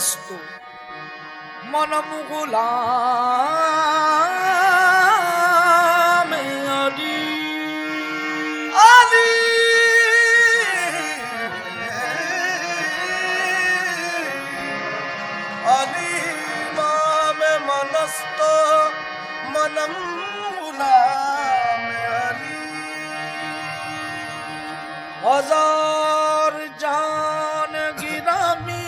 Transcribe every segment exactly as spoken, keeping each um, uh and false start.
मस्त मनम गुलाम अली अली अली माम मनस्त मनम गुलाम अली हजार जान गिरामी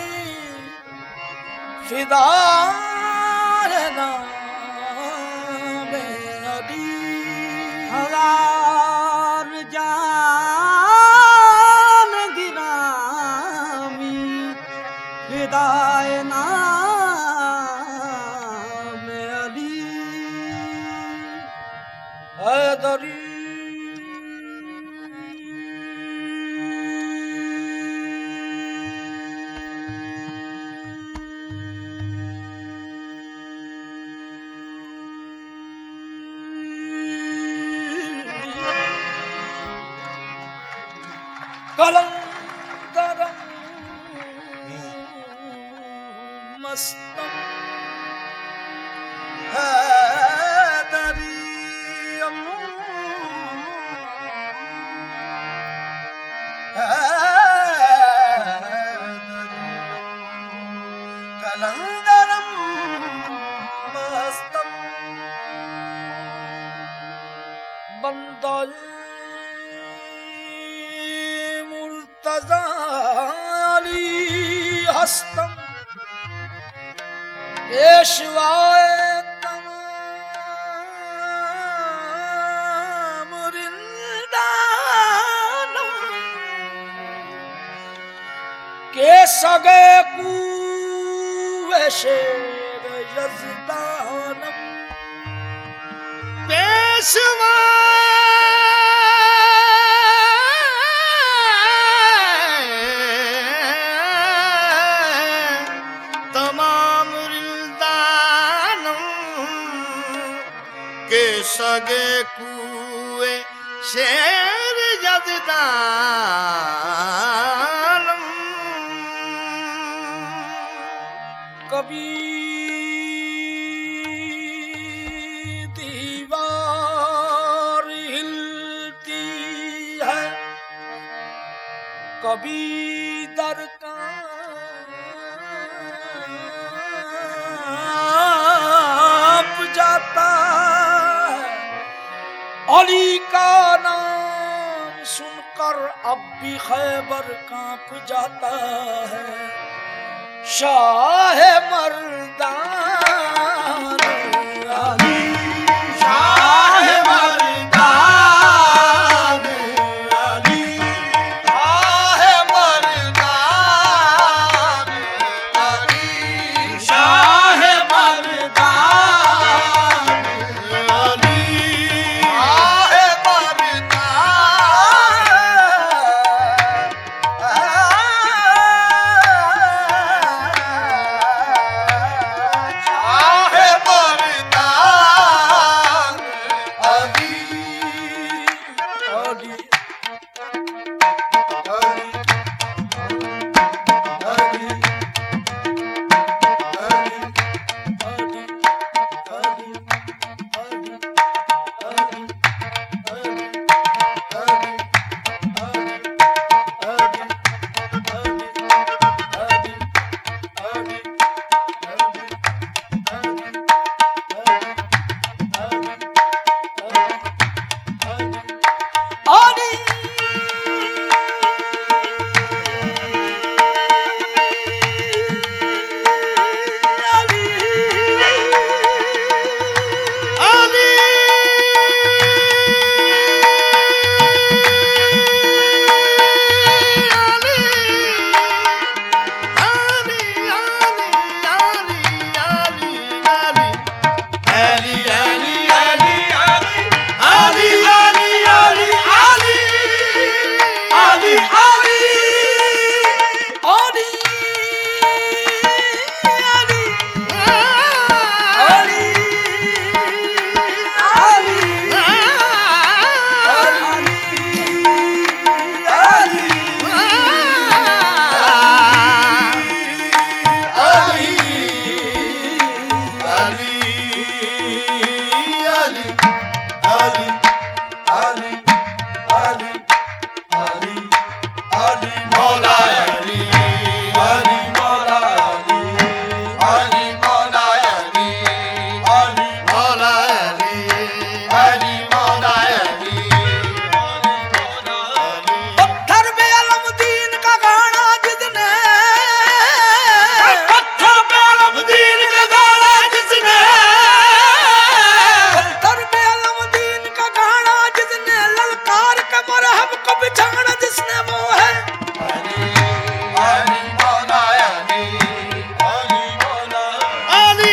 फिदा नाम अली हजार जान गिरामी फिदाए नाम अली हैदरी कलंदरम मस्तम हैदरियम हैदरियम कलंदरम मस्तम बंदल मुर्तज़ाली हस्तम पेशवाए तमाम रिंदानम के सगे कुए शेर यज़दानम पेशवा सगे कुए शेर यज़दानम कभी दीवार हिलती है कभी दर कांप जाता अली का नाम सुनकर अब भी खैबर कांप जाता है शाह मर्दान अली शाह मर्दान अली शाह मर्दान अली शाह मर्दान अली है Ali Mola Ali Ali Mola Ali Ali Mola Ali Ali मौला अली Ali Mola Ali पत्थर पे अलमदीन का गाना जिसने पत्थर पे अलमदीन का गाना जिसने पत्थर पे अलमदीन का गाना जिसने ललकार के मरहब को बिछाना जिसने वो है Ali Ali Mola Ali Ali Mola Ali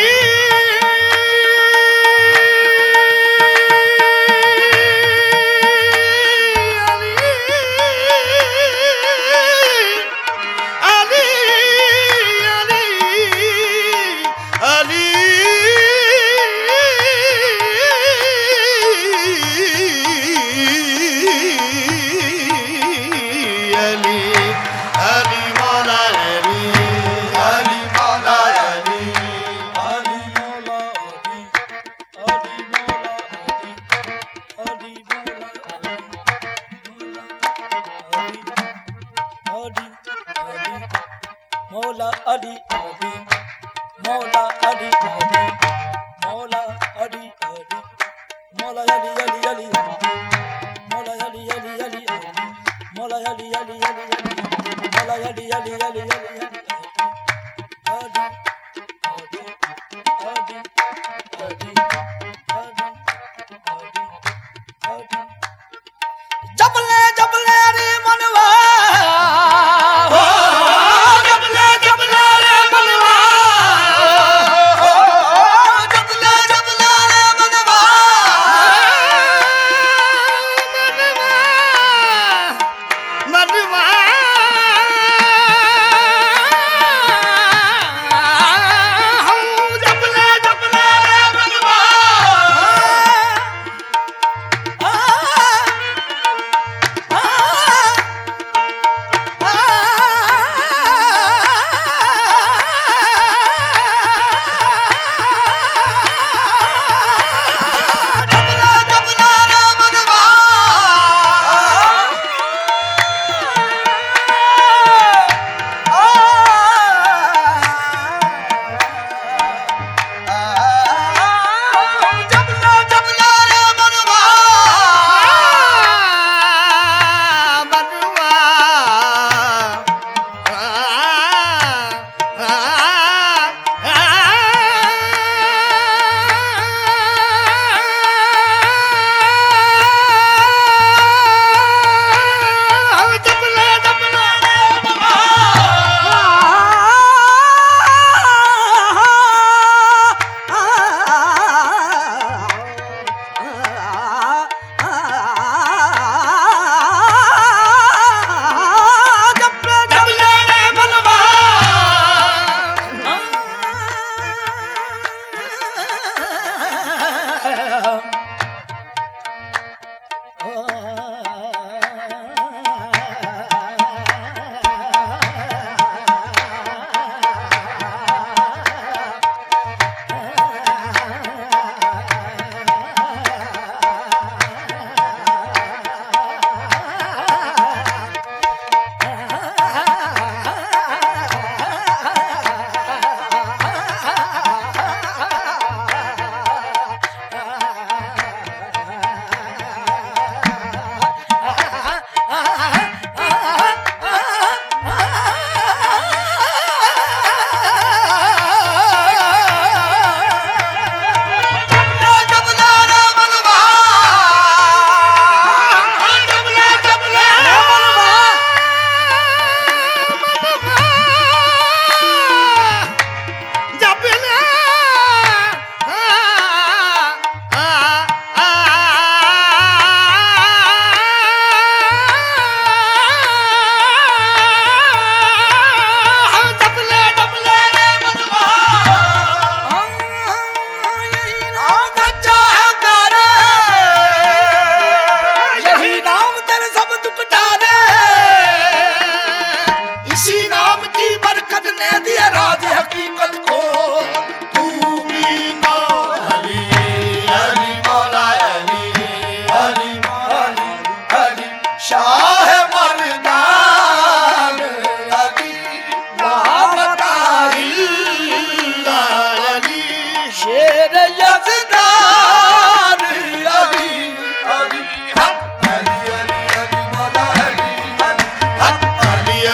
Ali Ali Ali Ali मौला Ali Ali Mola Ali Ali मौला अली अली मौला अली अली मौला अली मौला अली मौला अली मौला अली मौला अली अली अली मौला अली अली अली मौला अली अली अली अली जबले जबले रे मनवा जबले जबले रे मनवा जबले जबले रे मनवा मनवा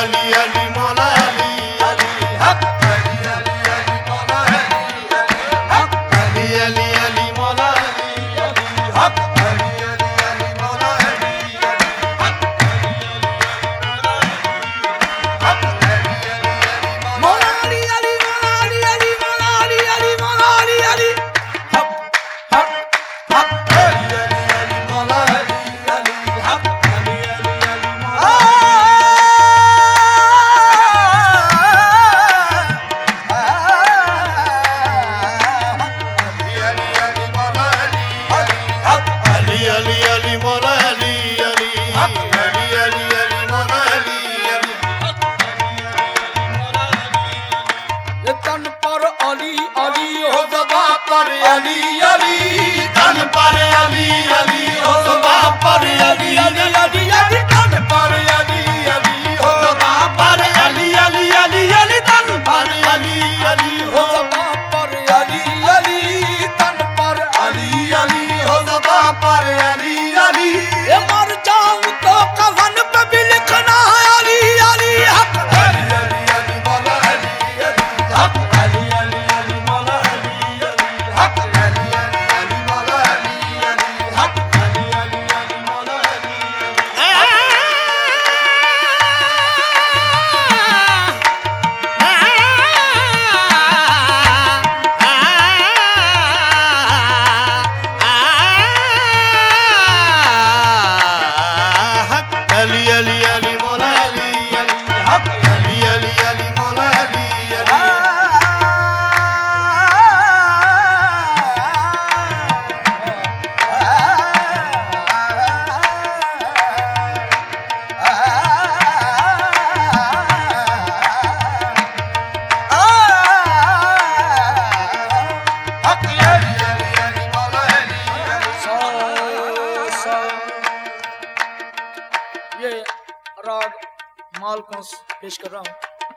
अली अली मौला अली अली हक अली अली अली मौला अली अली हक अली अली अली मौला अली अली हक अली अली अली मौला अली अली हक मौला अली अली मौला अली अली मौला अली अली मौला अली अली हक हक हक अली अली अली मौला अली अली हक अली अली अली मौला अली अली अली मौला अली अली हक अली अली अली मौला अली अली ये तन पर अली अली हो ज़बा पर अली अली तन पर अली अली हो ज़बा पर अली अली अली अली तन पर अली अली हो ज़बा पर अली अली अली अली तन पर अली अली हो ज़बा पर अली अली तन पर अली अली हो ज़बा पर अली अली ये मर जाऊं तो कफन पे भी लिखना है अली अली हक अली अली अली मौला अली अली हक अली अली अली मौला अली अली हक अली अली अली मौला अली अली हक अली अली अली मौला अली अली अली अली मौला अली अली हक अली अली अली मौला अली अली हक अली अली अली मौला अली अली सा सा ये राग माल को पेश कर रहा हूँ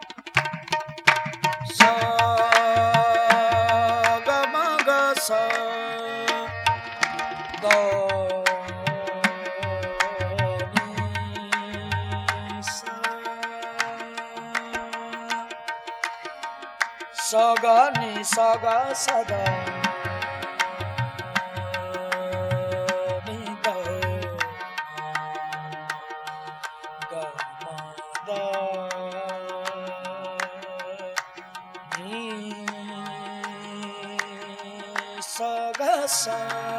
सा ग म ग सा ग नी सा सा ग नी सा ग सा ग नी ग ग म ग नी सा ग सा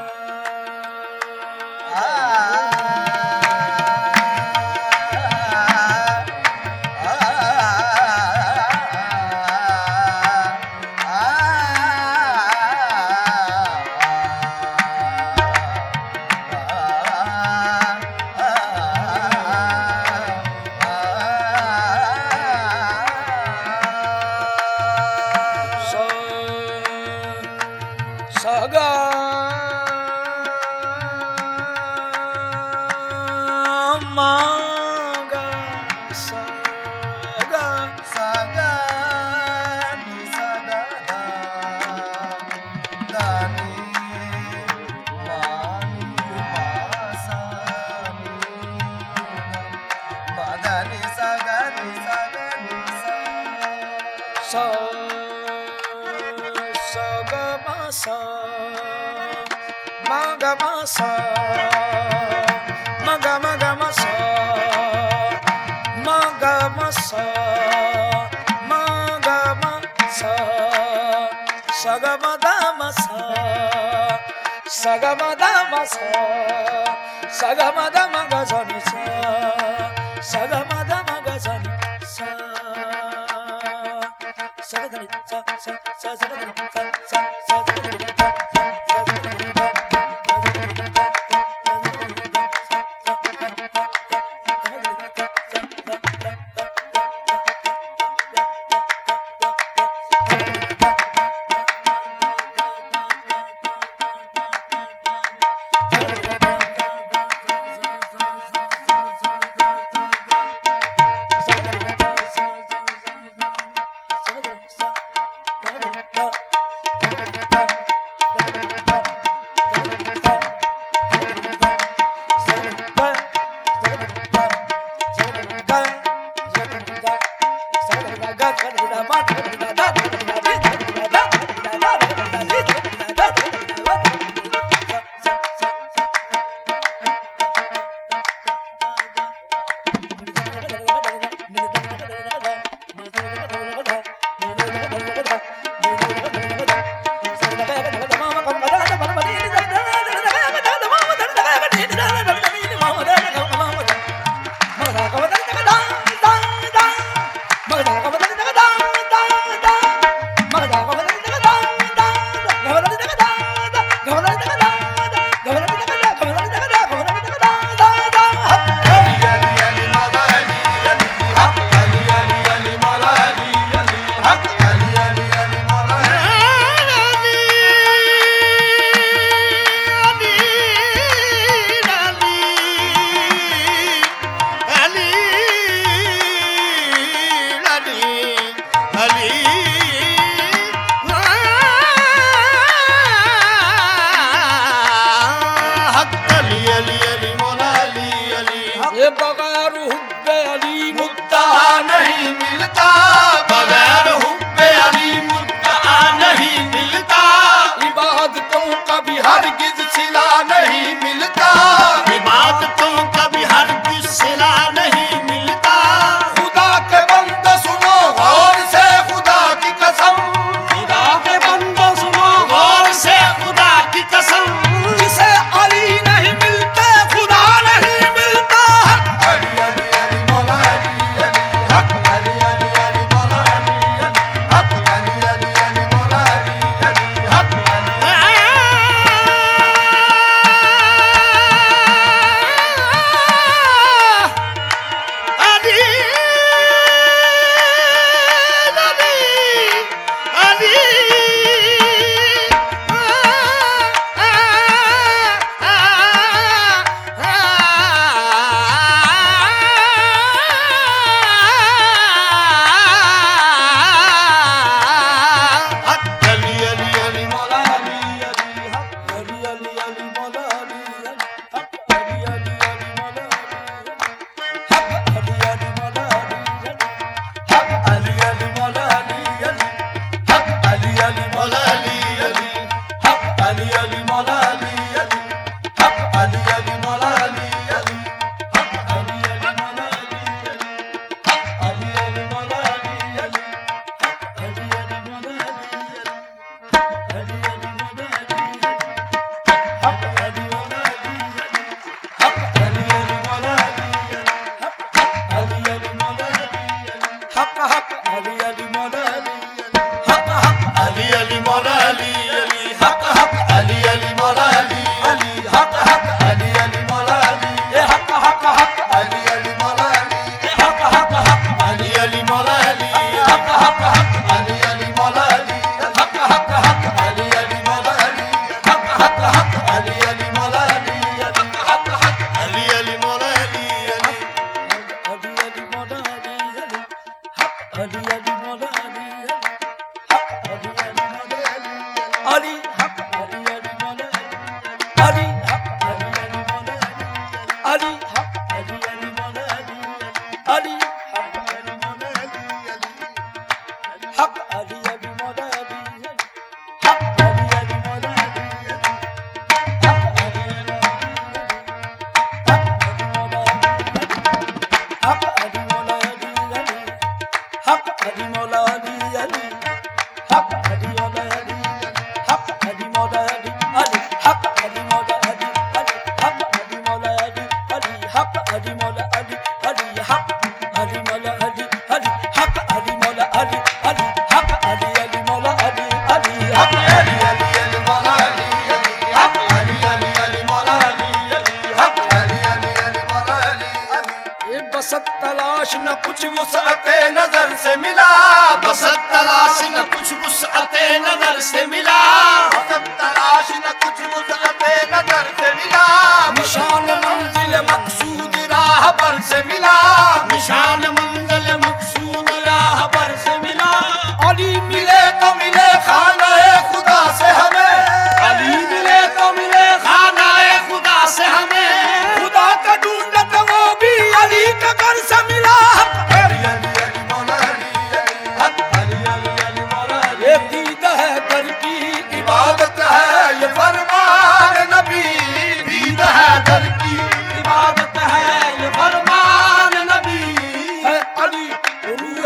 सा सा ग म ग सा ग सा ग नी सा ग ध ध नी मा नी मा सा नी मा ध नी सा ग नी सा ग नी सा सा सा ग म सा म ग म सा म ग म ग म सा म ग म सा म ग म सा सा ग म द म सा सा ग म द म सा सा ग म द म ग सा नि सा सा ग म द म ग सा नि सा सा ग नि सा सा सा सा ग नि सा सा सा सा ग नि सा सा सा ग नि सा अली का घर से मिला।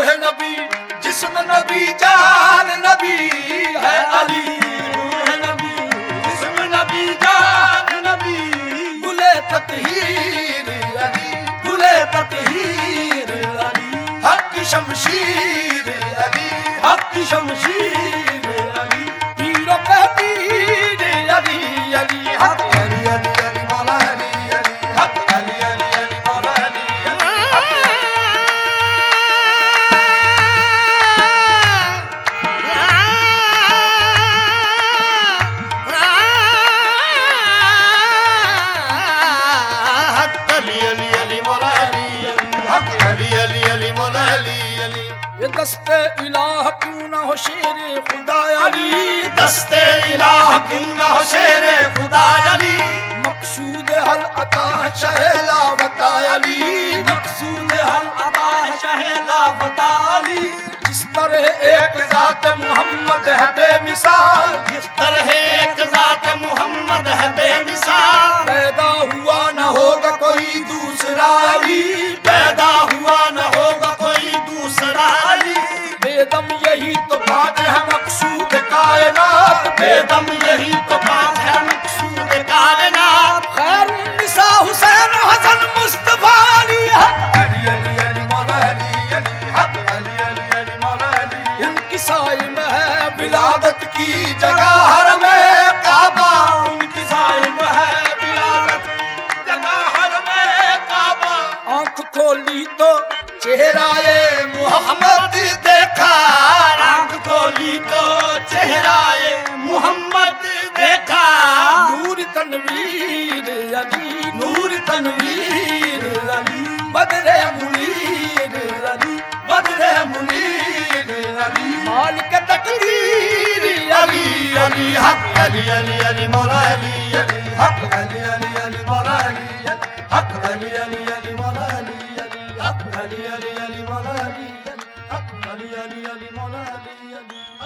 रूह नबी, जिस्म नबी, जान नबी है अली। रूह नबी, जिस्म नबी, जान नबी, गुले तत्हीर अली, गुले तत्हीर अली, हक की शमशीर अली, हक की शमशीर अली, पीरों पे पीर अली, अली हक अली, अली अली मौला अली, अली हक अली, अली अली मौला अली, अली हक। हक अली, अली अली मौला अली, अली हक अली, अली अली मौला अली, अली। ये दस्ते इलाह क्यों न हो शेर खुदा अली, दस्ते इलाह क्यों न हो शेरे खुदा अली, मकसूद हल अता है शहला बता अली, मकसूद हल अता है शहला बता अली, जिस तरह एक जात मोहम्मद है बेमिसाल, जिस तरह एक जात मोहम्मद है बेमिसाल, पैदा हुआ न होगा कोई दूसरा अली, पैदा हुआ न होगा कोई दूसरा अली, बेदम यही तो बात है मकसूद कायनात, बेदम यही तो बात है मकसूद कायनात, खैर निसा हुसैन हसन मुस्तफा अली हक अली अली अली मौला अली, अली हक अली, अली अली मौला अली, उनकी साई में है विलादत की जगह हर में काबा, उनकी साई में है विलादत की जगह हर में काबा, आंख खोली तो चेहरा ये मोहम्मद देखा, आंख खोली तो चेहरा ये मोहम्मद देखा, नूर तनवीर अली, नूर तनवीर अली, बदरे मुनीर अली, बदरे मुनीर अली, मालिक तकदीर अली अली हक अली, अली अली मौला अली, अली हक अली, अली अली मौला अली, अली हक अली, अली अली मौला अली, अली हक अली, अली अली मौला अली, अली हक अली, अली अली मौला अली, अली।